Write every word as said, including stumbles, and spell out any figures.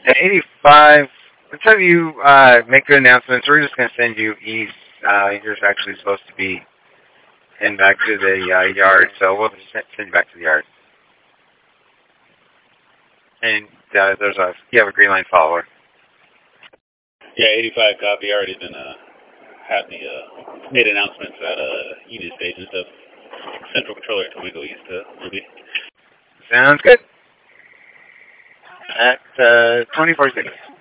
eighty-five. Until you uh, make the announcements, we're just going to send you east. Uh, you're actually supposed to be in back to the uh, yard, so we'll just send you back to the yard. And uh, there's a you have a green line follower. Yeah, eighty-five copy. Already been uh, had the uh, made announcements at uh, Unit Station stuff. Central Controller until we go east to Ruby. Sounds good. At uh, twenty-four seconds.